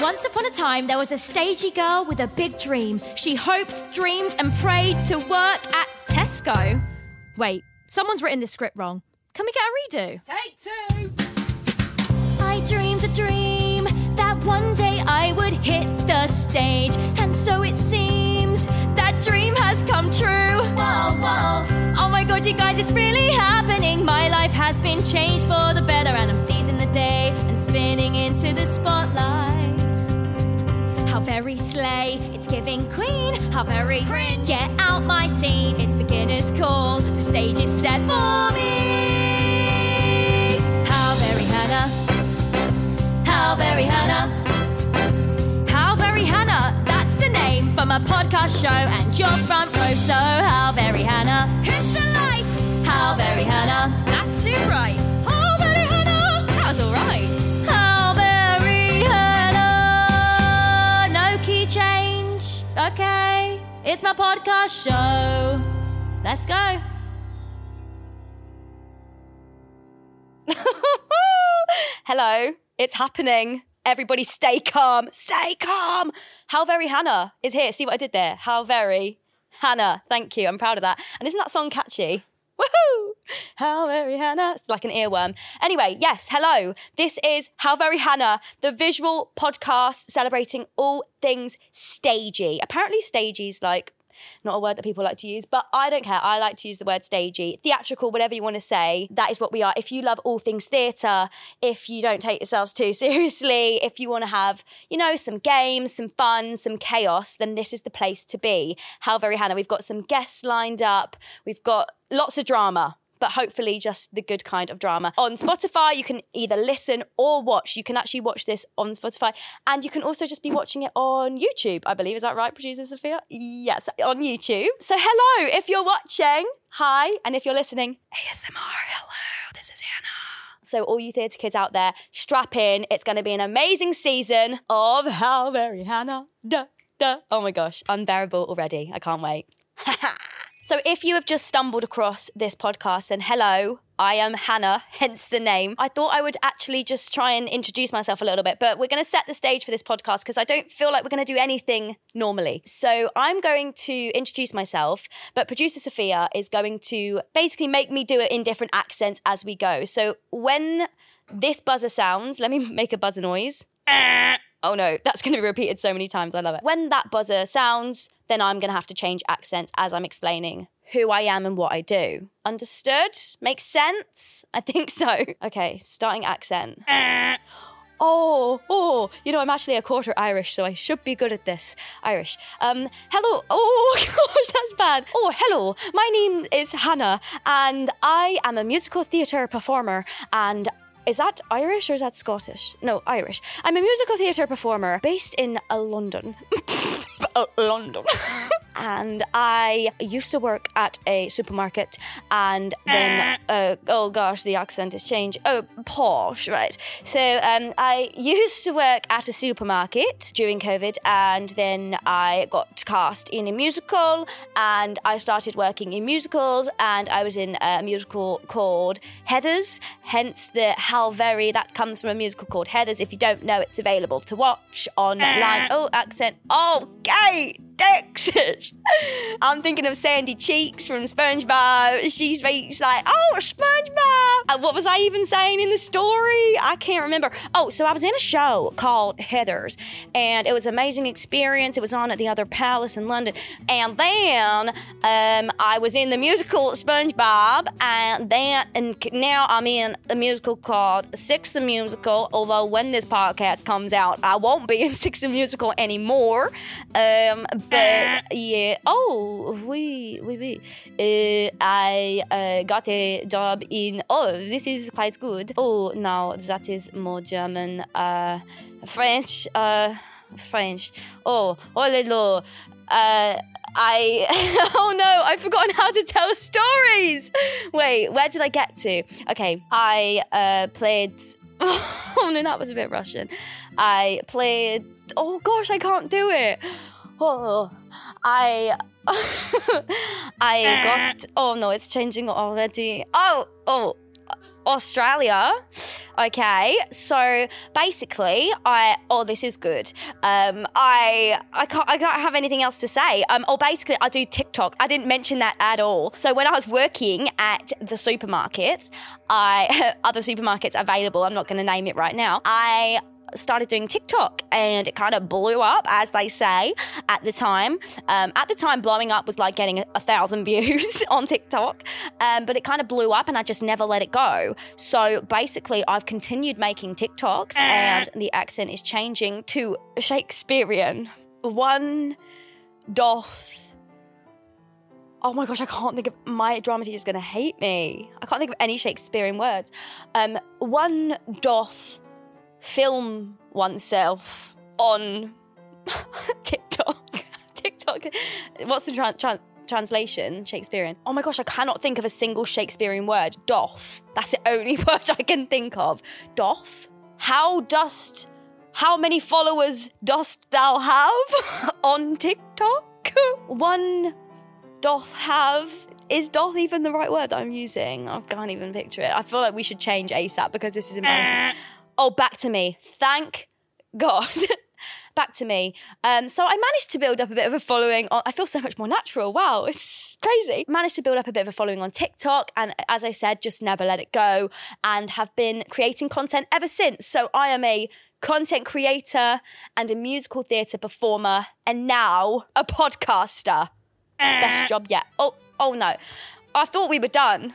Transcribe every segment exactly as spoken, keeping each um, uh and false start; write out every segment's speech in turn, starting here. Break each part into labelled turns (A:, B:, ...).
A: Once upon a time, there was a stagey girl with a big dream. She hoped, dreamed, and prayed to work at Tesco. Wait, someone's written this script wrong. Can we get a redo?
B: Take two.
A: I dreamed a dream that one day I would hit the stage, and so it seems that dream has come true. Whoa, whoa. Oh my God, you guys, it's really happening. My life has been changed for the better, and I'm seizing the day and spinning into the spotlight. How very slay, it's giving queen. How very cringe, get out my scene. It's beginner's call, the stage is set for me. How very Hannah, how very Hannah, how very Hannah, that's the name for my podcast show and your front row. So how very Hannah, hit the lights. How very Hannah, that's too bright. How very Hannah, that was alright. How very Hannah, no key change. Okay, it's my podcast show. Let's go. Hello, it's happening. Everybody stay calm, stay calm. How very Hannah is here. See what I did there? How very Hannah. Thank you, I'm proud of that. And isn't that song catchy? Woohoo! How very Hannah. It's like an earworm. Anyway, yes, hello. This is How Very Hannah, the visual podcast celebrating all things stagey. Apparently stagey's like not a word that people like to use, but I don't care. I like to use the word stagey, theatrical, whatever you want to say. That is what we are. If you love all things theatre, if you don't take yourselves too seriously, if you want to have, you know, some games, some fun, some chaos, then this is the place to be. How Very Hannah. We've got some guests lined up. We've got lots of drama, but hopefully just the good kind of drama. On Spotify, you can either listen or watch. You can actually watch this on Spotify, and you can also just be watching it on YouTube, I believe. Is that right, producer Sophia? Yes, on YouTube. So hello, if you're watching, hi, and if you're listening, A S M R, hello, this is Hannah. So all you theatre kids out there, strap in. It's going to be an amazing season of How Very Hannah. Duh, duh. Oh my gosh, unbearable already. I can't wait. So if you have just stumbled across this podcast, then hello, I am Hannah, hence the name. I thought I would actually just try and introduce myself a little bit, but we're going to set the stage for this podcast because I don't feel like we're going to do anything normally. So I'm going to introduce myself, but producer Sophia is going to basically make me do it in different accents as we go. So when this buzzer sounds, let me make a buzzer noise. Oh no, that's going to be repeated so many times. I love it. When that buzzer sounds, then I'm going to have to change accents as I'm explaining who I am and what I do. Understood? Makes sense? I think so. Okay, starting accent. Oh, oh, you know, I'm actually a quarter Irish, so I should be good at this. Irish. Um, hello. Oh, gosh, that's bad. Oh, hello. My name is Hannah, and I am a musical theatre performer, and is that Irish or is that Scottish? No, Irish. I'm a musical theatre performer based in uh, London. uh, London. And I used to work at a supermarket, and then, uh, oh gosh, the accent has changed. Oh, posh, right. So um, I used to work at a supermarket during COVID, and then I got cast in a musical, and I started working in musicals, and I was in a musical called Heathers, hence the How Very, that comes from a musical called Heathers. If you don't know, it's available to watch online. Oh, accent. Okay, Texas. I'm thinking of Sandy Cheeks from SpongeBob. She's, she's like, oh, SpongeBob. And what was I even saying in the story? I can't remember. Oh, so I was in a show called Heathers, and it was an amazing experience. It was on at the Other Palace in London. And then um, I was in the musical SpongeBob, and then and now I'm in a musical called Six the Musical, although when this podcast comes out, I won't be in Six the Musical anymore. Um, but yeah, oh, oui, oui, oui. Uh, I uh, got a job in, oh, this is quite good. Oh, now that is more German. Uh, French, uh, French. Oh, oh, little. Uh, I, oh no, I've forgotten how to tell stories. Wait, where did I get to? Okay, I uh, played, oh no, that was a bit Russian. I played, oh gosh, I can't do it. Oh, I, I got, oh no, it's changing already. Oh, oh, Australia. Okay, so basically, I oh this is good. Um, I I can't I don't have anything else to say. Um, or basically, I do TikTok. I didn't mention that at all. So when I was working at the supermarket, I other supermarkets available. I'm not going to name it right now. I started doing TikTok and it kind of blew up, as they say, at the time. Um, at the time, blowing up was like getting a, a thousand views on TikTok, um, but it kind of blew up and I just never let it go. So basically, I've continued making TikToks and the accent is changing to Shakespearean. One doth... Oh my gosh, I can't think of... My drama teacher's going to hate me. I can't think of any Shakespearean words. Um, one doth... film oneself on TikTok. TikTok. What's the tra- tra- translation? Shakespearean. Oh my gosh, I cannot think of a single Shakespearean word. Doth. That's the only word I can think of. Doth. How dost... How many followers dost thou have on TikTok? One doth have... Is doth even the right word that I'm using? I can't even picture it. I feel like we should change ASAP because this is embarrassing. Oh, back to me. Thank God. Back to me. Um, so I managed to build up a bit of a following. On, I feel so much more natural. Wow, it's crazy. Managed to build up a bit of a following on TikTok. And as I said, just never let it go and have been creating content ever since. So I am a content creator and a musical theatre performer and now a podcaster. Best job yet. Oh, oh no. I thought we were done.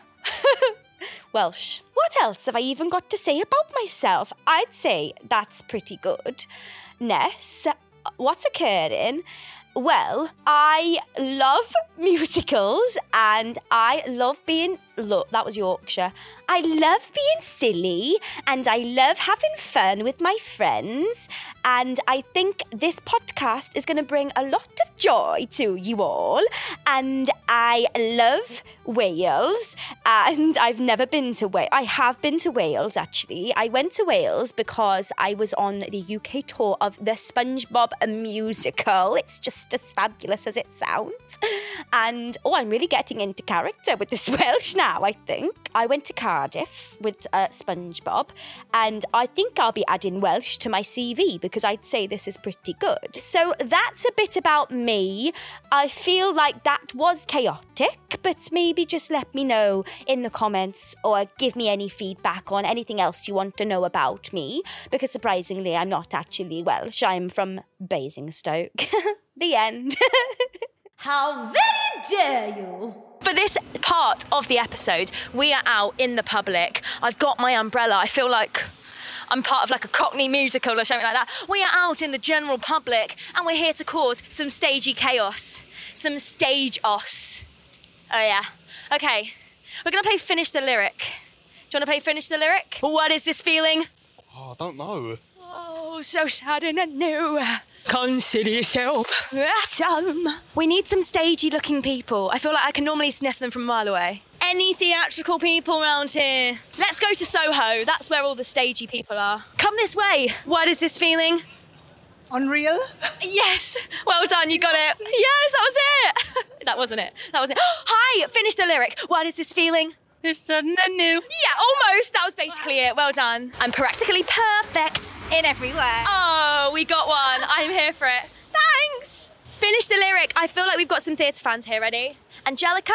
A: Welsh. What else have I even got to say about myself? I'd say that's pretty good. Ness, what's occurring? Well, I love musicals and I love being... Look, that was Yorkshire. I love being silly and I love having fun with my friends. And I think this podcast is going to bring a lot of joy to you all. And I love Wales. And I've never been to Wales. I have been to Wales, actually. I went to Wales because I was on the U K tour of the SpongeBob musical. It's just as fabulous as it sounds. And, oh, I'm really getting into character with this Welsh now. Now, I think. I went to Cardiff with uh, SpongeBob and I think I'll be adding Welsh to my C V because I'd say this is pretty good. So that's a bit about me. I feel like that was chaotic, but maybe just let me know in the comments or give me any feedback on anything else you want to know about me because surprisingly, I'm not actually Welsh. I'm from Basingstoke. The end.
B: How very dare you!
A: For this part of the episode, we are out in the public. I've got my umbrella. I feel like I'm part of like a Cockney musical or something like that. We are out in the general public and we're here to cause some stagey chaos. Some stage-os. Oh yeah. Okay, we're going to play Finish the Lyric. Do you want to play Finish the Lyric? What is this feeling?
C: Oh, I don't know.
A: Oh, so sad and new. Consider yourself at home. We need some stagey looking people. I feel like I can normally sniff them from a mile away. Any theatrical people around here? Let's go to Soho. That's where all the stagey people are. Come this way. What is this feeling?
D: Unreal?
A: Yes. Well done, you got it. Yes, that was it. That wasn't it. That wasn't it. Hi, finish the lyric. What is this feeling?
D: It's sudden and new.
A: Yeah, almost. That was basically it. Well done. I'm practically perfect in every way. Oh, we got one. I'm here for it. Thanks. Finish the lyric. I feel like we've got some theatre fans here. Ready? Angelica.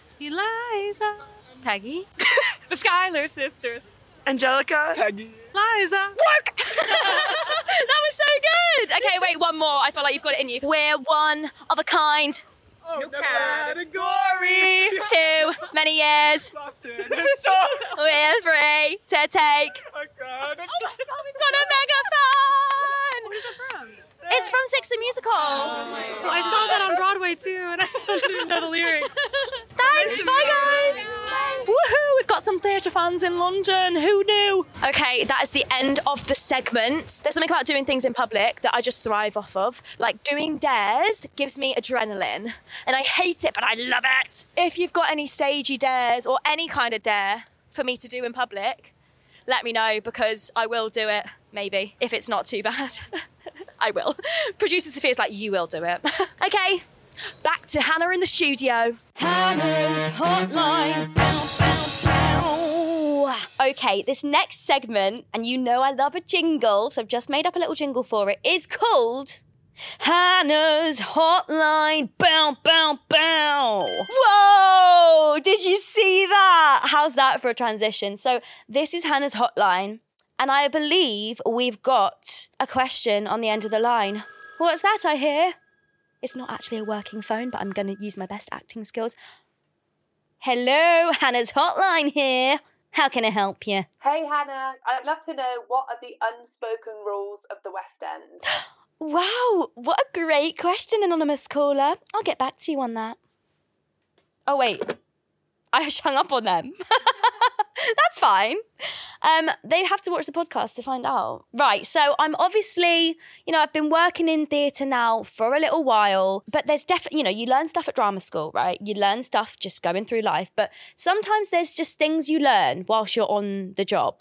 D: Eliza.
B: Peggy.
D: The Schuyler sisters.
C: Angelica. Peggy.
D: Liza.
A: Work. That was so good. Okay, wait, one more. I feel like you've got it in you. We're one of a kind.
C: Oh, no category.
A: Too many years. We're free to take.
C: Oh, God.
A: Got a megaphone.
D: Where's that from?
A: It's from Six the Musical.
D: Oh, I saw that on Broadway too, and I didn't even know the lyrics.
A: Thanks, bye guys. Woohoo, we've got some theatre fans in London. Who knew? Okay, that is the end of the segment. There's something about doing things in public that I just thrive off of. Like doing dares gives me adrenaline, and I hate it, but I love it. If you've got any stagey dares or any kind of dare for me to do in public, let me know because I will do it, maybe, if it's not too bad. I will. Producer Sophia's like, you will do it. Okay, back to Hannah in the studio. Hannah's Hotline. Bow, bow, bow. Okay, this next segment, and you know I love a jingle, so I've just made up a little jingle for it, is called Hannah's Hotline. Bow, bow, bow. Whoa! Did you see that? How's that for a transition? So this is Hannah's Hotline, and I believe we've got a question on the end of the line. What's that I hear? It's not actually a working phone, but I'm going to use my best acting skills. Hello, Hannah's Hotline here. How can I help you?
E: Hey Hannah, I'd love to know what are the unspoken rules of the West End?
A: Wow, what a great question, anonymous caller. I'll get back to you on that. Oh, wait. I hung up on them. That's fine. Um, they'd have to watch the podcast to find out. Right, so I'm obviously, you know, I've been working in theatre now for a little while, but there's definitely, you know, you learn stuff at drama school, right? You learn stuff just going through life, but sometimes there's just things you learn whilst you're on the job.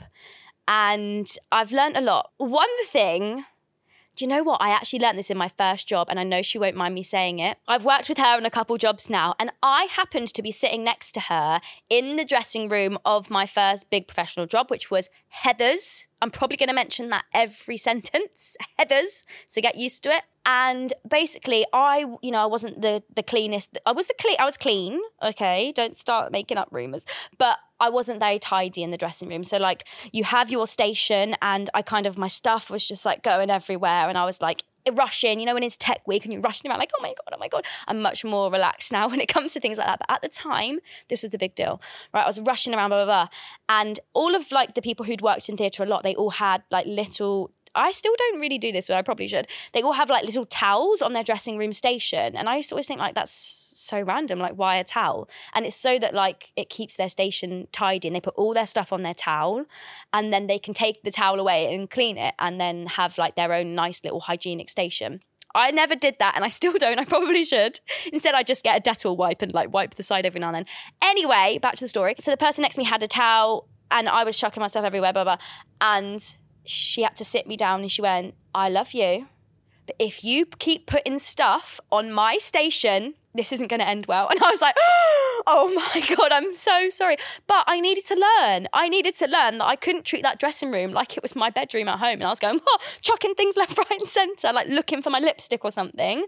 A: And I've learned a lot. One thing... Do you know what? I actually learnt this in my first job, and I know she won't mind me saying it. I've worked with her on a couple jobs now, and I happened to be sitting next to her in the dressing room of my first big professional job, which was Heather's. I'm probably going to mention that every sentence, Heather's, so get used to it. And basically, I, you know, I wasn't the the cleanest. I was the clean. I was clean. Okay, don't start making up rumours. But I wasn't very tidy in the dressing room. So like, you have your station, and I kind of my stuff was just like going everywhere, and I was like rushing. You know, when it's tech week and you're rushing around like, oh my god, oh my god. I'm much more relaxed now when it comes to things like that. But at the time, this was the big deal, right? I was rushing around, blah blah blah, and all of like the people who'd worked in theatre a lot, they all had like little. I still don't really do this, but I probably should. They all have like little towels on their dressing room station. And I used to always think like, that's so random. Like, why a towel? And it's so that like it keeps their station tidy, and they put all their stuff on their towel, and then they can take the towel away and clean it, and then have like their own nice little hygienic station. I never did that, and I still don't. I probably should. Instead, I just get a Dettol wipe and like wipe the side every now and then. Anyway, back to the story. So the person next to me had a towel, and I was chucking my stuff everywhere, blah, blah. And she had to sit me down, and she went, I love you, but if you keep putting stuff on my station, this isn't going to end well. And I was like, oh my God, I'm so sorry. But I needed to learn. I needed to learn that I couldn't treat that dressing room like it was my bedroom at home. And I was going, oh, chucking things left, right and centre, like looking for my lipstick or something.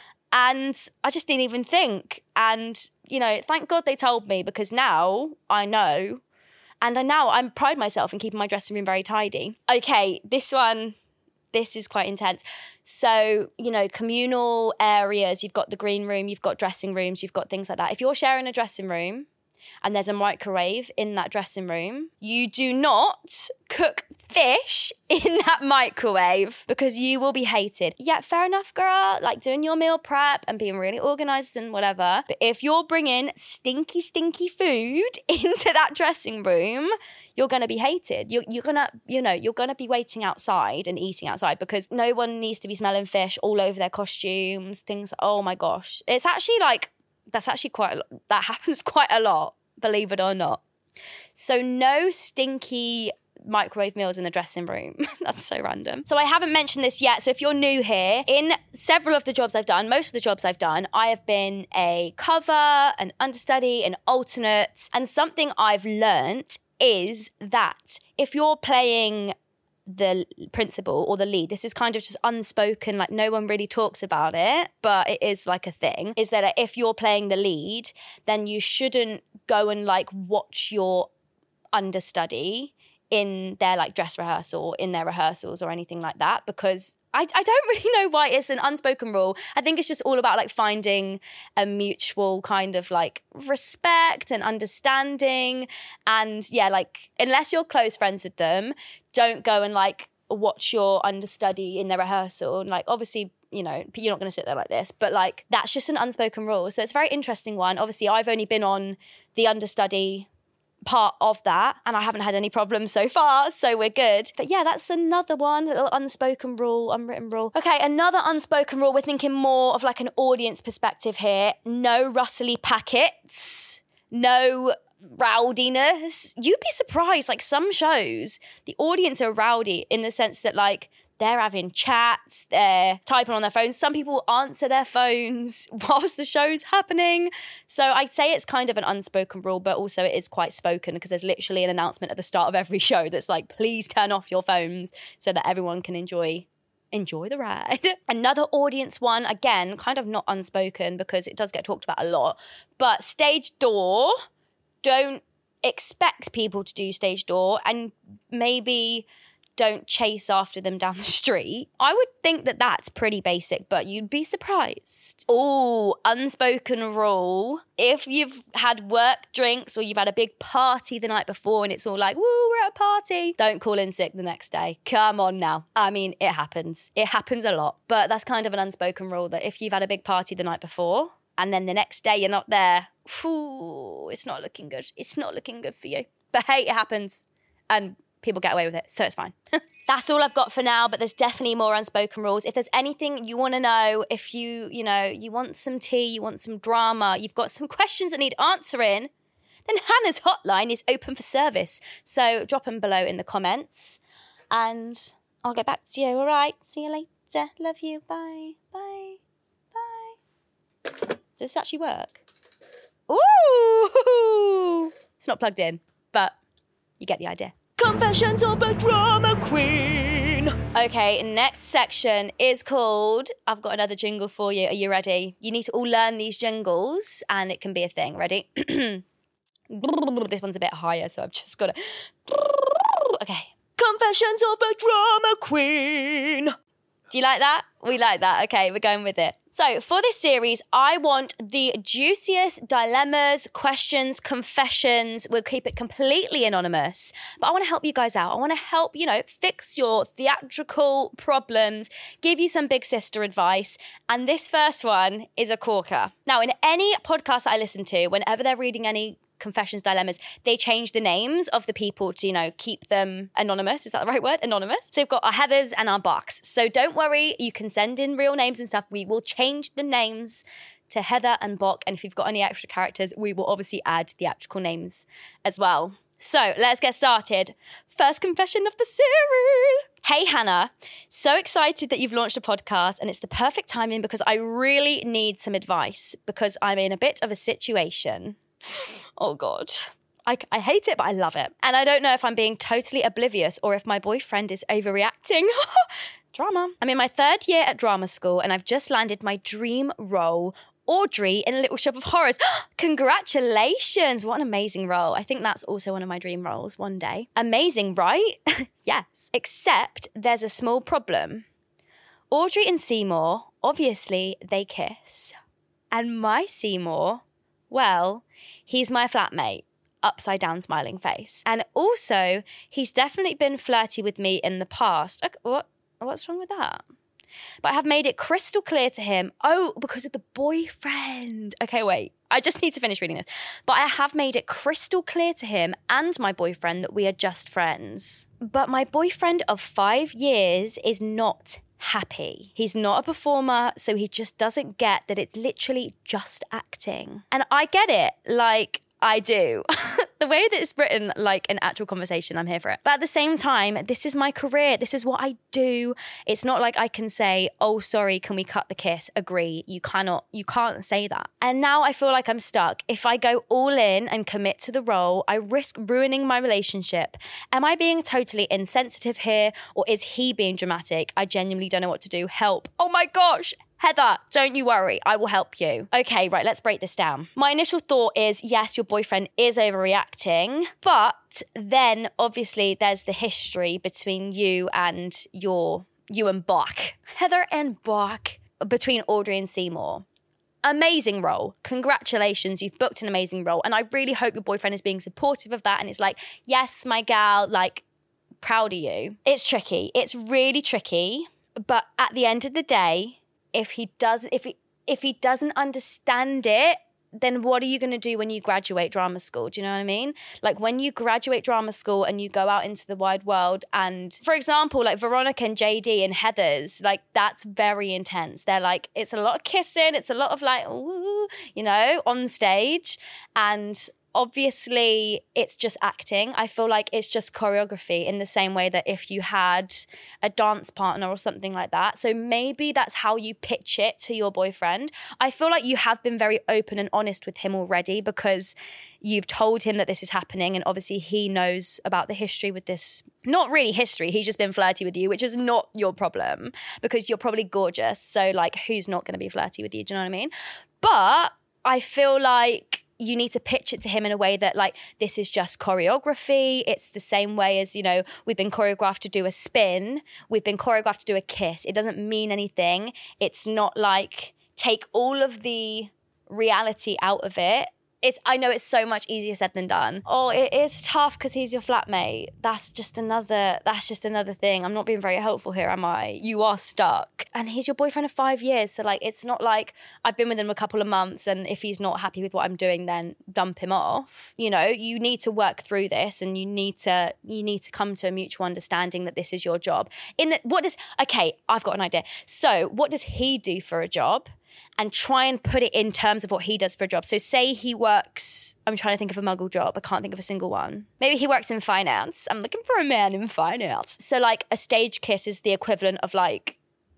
A: And I just didn't even think. And, you know, thank God they told me, because now I know. And I now I pride myself in keeping my dressing room very tidy. Okay, this one, this is quite intense. So, you know, communal areas, you've got the green room, you've got dressing rooms, you've got things like that. If you're sharing a dressing room and there's a microwave in that dressing room, you do not cook fish in that microwave, because you will be hated. Yeah, fair enough, girl, like doing your meal prep and being really organised and whatever. But if you're bringing stinky, stinky food into that dressing room, you're going to be hated. You're, you're going to, you know, you're going to be waiting outside and eating outside, because no one needs to be smelling fish all over their costumes, things. Oh my gosh. It's actually like, that's actually quite a lot. That happens quite a lot, believe it or not. So no stinky microwave meals in the dressing room. That's so random. So I haven't mentioned this yet. So if you're new here, in several of the jobs I've done, most of the jobs I've done, I have been a cover, an understudy, an alternate. And something I've learnt is that if you're playing the principal or the lead, this is kind of just unspoken, like no one really talks about it, but it is like a thing, is that if you're playing the lead, then you shouldn't go and like watch your understudy in their like dress rehearsal, in their rehearsals or anything like that, because I, I don't really know why it's an unspoken rule. I think it's just all about like finding a mutual kind of like respect and understanding. And yeah, like unless you're close friends with them, don't go and like watch your understudy in their rehearsal. And like obviously, you know, you're not going to sit there like this, but like that's just an unspoken rule. So it's a very interesting one. Obviously, I've only been on the understudy part of that, and I haven't had any problems so far, so we're good. But yeah, that's another one, a little unspoken rule, unwritten rule. Okay, another unspoken rule, we're thinking more of like an audience perspective here. No rustly packets, no rowdiness. You'd be surprised, like some shows, the audience are rowdy in the sense that like They're having chats, they're typing on their phones. Some people answer their phones whilst the show's happening. So I'd say it's kind of an unspoken rule, but also it is quite spoken because there's literally an announcement at the start of every show that's like, please turn off your phones so that everyone can enjoy enjoy the ride. Another audience one, again, kind of not unspoken because it does get talked about a lot, but stage door, don't expect people to do stage door and maybe don't chase after them down the street. I would think that that's pretty basic, but you'd be surprised. Oh, unspoken rule. If you've had work drinks or you've had a big party the night before and it's all like, woo, we're at a party, don't call in sick the next day. Come on now. I mean, it happens. It happens a lot. But that's kind of an unspoken rule that if you've had a big party the night before and then the next day you're not there, whew, it's not looking good. It's not looking good for you. But hey, it happens. And people get away with it, so it's fine. That's all I've got for now, but there's definitely more unspoken rules. If there's anything you want to know, if you, you know, you want some tea, you want some drama, you've got some questions that need answering, then Hannah's hotline is open for service. So drop them below in the comments and I'll get back to you, all right? See you later. Love you. Bye. Bye. Bye. Does this actually work? Ooh! It's not plugged in, but you get the idea. Confessions of a Drama Queen. Okay, next section is called, I've got another jingle for you. Are you ready? You need to all learn these jingles and it can be a thing. Ready? This one's a bit higher, so I've just got to... Okay. Confessions of a Drama Queen. Do you like that? We like that. Okay, we're going with it. So for this series, I want the juiciest dilemmas, questions, confessions. We'll keep it completely anonymous. But I want to help you guys out. I want to help, you know, fix your theatrical problems, give you some big sister advice. And this first one is a corker. Now, in any podcast that I listen to, whenever they're reading any confessions, dilemmas, they change the names of the people to, you know, keep them anonymous. Is that the right word? Anonymous. So we've got our Heathers and our Bucks. So don't worry, you can send in real names and stuff. We will change the names to Heather and Buck. And if you've got any extra characters, we will obviously add theatrical names as well. So let's get started. First confession of the series. Hey, Hannah. So excited that you've launched a podcast and it's the perfect timing because I really need some advice because I'm in a bit of a situation. Oh, God. I, I hate it, but I love it. And I don't know if I'm being totally oblivious or if my boyfriend is overreacting. Drama. I'm in my third year at drama school and I've just landed my dream role, Audrey in Little Shop of Horrors. Congratulations. What an amazing role. I think that's also one of my dream roles one day. Amazing, right? Yes. Except there's a small problem. Audrey and Seymour, obviously, they kiss. And my Seymour, well, he's my flatmate, upside down smiling face. And also, he's definitely been flirty with me in the past. Okay, what? What's wrong with that? But I have made it crystal clear to him, oh, because of the boyfriend. Okay, wait, I just need to finish reading this. But I have made it crystal clear to him and my boyfriend that we are just friends. But my boyfriend of five years is not happy. He's not a performer, so he just doesn't get that it's literally just acting. And I get it, like I do. The way that it's written like an actual conversation, I'm here for it. But at the same time, this is my career. This is what I do. It's not like I can say, oh, sorry, can we cut the kiss? Agree. You cannot, you can't say that. And now I feel like I'm stuck. If I go all in and commit to the role, I risk ruining my relationship. Am I being totally insensitive here? Or is he being dramatic? I genuinely don't know what to do. Help. Oh my gosh. Heather, don't you worry, I will help you. Okay, right, let's break this down. My initial thought is, yes, your boyfriend is overreacting, but then obviously there's the history between you and your, you and Buck. Heather and Buck, between Audrey and Seymour. Amazing role. Congratulations, you've booked an amazing role. And I really hope your boyfriend is being supportive of that and it's like, yes, my gal, like, proud of you. It's tricky, it's really tricky, but at the end of the day, If he doesn't, if he if he doesn't understand it, then what are you going to do when you graduate drama school? Do you know what I mean? Like when you graduate drama school and you go out into the wide world and, for example, like Veronica and J D and Heather's, like that's very intense. They're like, it's a lot of kissing. It's a lot of like, ooh, you know, on stage. And obviously it's just acting. I feel like it's just choreography in the same way that if you had a dance partner or something like that. So maybe that's how you pitch it to your boyfriend. I feel like you have been very open and honest with him already because you've told him that this is happening, and obviously he knows about the history with this. Not really history, he's just been flirty with you, which is not your problem because you're probably gorgeous. So like, who's not going to be flirty with you? Do you know what I mean? But I feel like you need to pitch it to him in a way that like, this is just choreography. It's the same way as, you know, we've been choreographed to do a spin. We've been choreographed to do a kiss. It doesn't mean anything. It's not like take all of the reality out of it. It's, I know it's so much easier said than done. Oh, it is tough because he's your flatmate. That's just another, that's just another thing. I'm not being very helpful here, am I? You are stuck. And he's your boyfriend of five years. So like, it's not like I've been with him a couple of months and if he's not happy with what I'm doing, then dump him off. You know, you need to work through this and you need to, you need to come to a mutual understanding that this is your job. In the, what does, okay, I've got an idea. So what does he do for a job? And try and put it in terms of what he does for a job. So say he works, I'm trying to think of a muggle job. I can't think of a single one. Maybe he works in finance. I'm looking for a man in finance. So like a stage kiss is the equivalent of like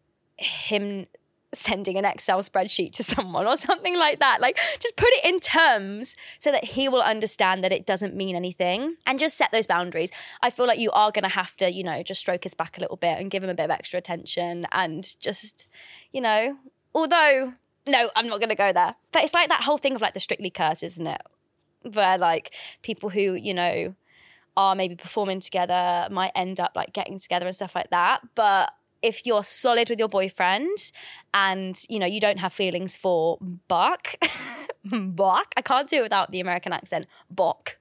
A: him sending an Excel spreadsheet to someone or something like that. Like just put it in terms so that he will understand that it doesn't mean anything and just set those boundaries. I feel like you are going to have to, you know, just stroke his back a little bit and give him a bit of extra attention and just, you know, although... No, I'm not going to go there. But it's like that whole thing of like the Strictly curse, isn't it? Where like people who, you know, are maybe performing together might end up like getting together and stuff like that. But if you're solid with your boyfriend and, you know, you don't have feelings for Buck, Buck, I can't do it without the American accent, Buck,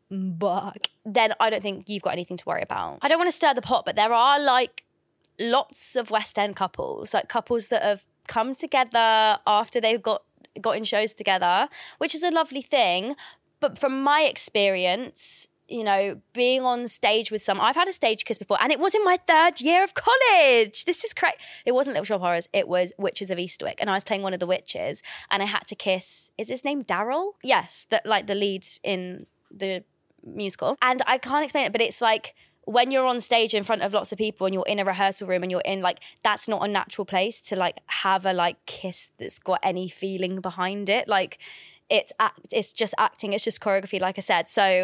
A: Buck, then I don't think you've got anything to worry about. I don't want to stir the pot, but there are like lots of West End couples, like couples that have come together after they've got got in shows together, which is a lovely thing. But from my experience, you know, being on stage with some, I've had a stage kiss before, and it was in my third year of college. This is crazy. It wasn't Little Shop of Horrors. It was Witches of Eastwick, and I was playing one of the witches, and I had to kiss. Is his name Daryl? Yes, that like the lead in the musical. And I can't explain it, but it's like, when you're on stage in front of lots of people and you're in a rehearsal room and you're in like, that's not a natural place to like have a like kiss that's got any feeling behind it. Like it's act, it's just acting. It's just choreography, like I said. So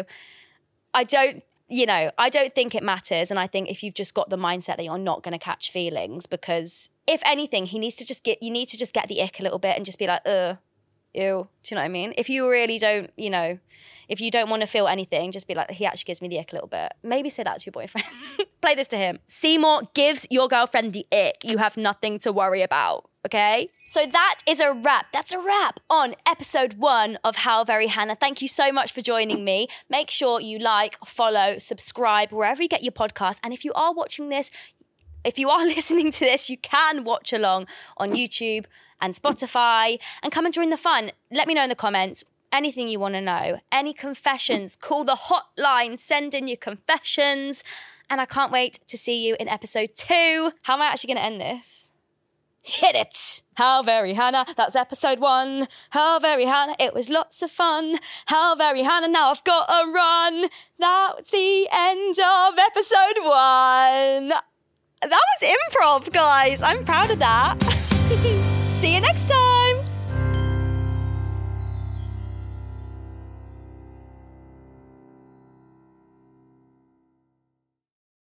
A: I don't, you know, I don't think it matters. And I think if you've just got the mindset that you're not going to catch feelings, because if anything, he needs to just get, you need to just get the ick a little bit and just be like, uh, ew. Do you know what I mean? If you really don't, you know, if you don't want to feel anything, just be like, he actually gives me the ick a little bit. Maybe say that to your boyfriend. Play this to him. Seymour gives your girlfriend the ick. You have nothing to worry about, okay? So that is a wrap. That's a wrap on episode one of How Very Hannah. Thank you so much for joining me. Make sure you like, follow, subscribe, wherever you get your podcast. And if you are watching this, if you are listening to this, you can watch along on YouTube and Spotify and come and join the fun. Let me know in the comments. Anything you want to know, any confessions, call the hotline, send in your confessions. And I can't wait to see you in episode two. How am I actually going to end this? Hit it. How Very Hannah. That's episode one. How Very Hannah. It was lots of fun. How Very Hannah. Now I've got to run. That's the end of episode one. That was improv, guys. I'm proud of that. See you next time.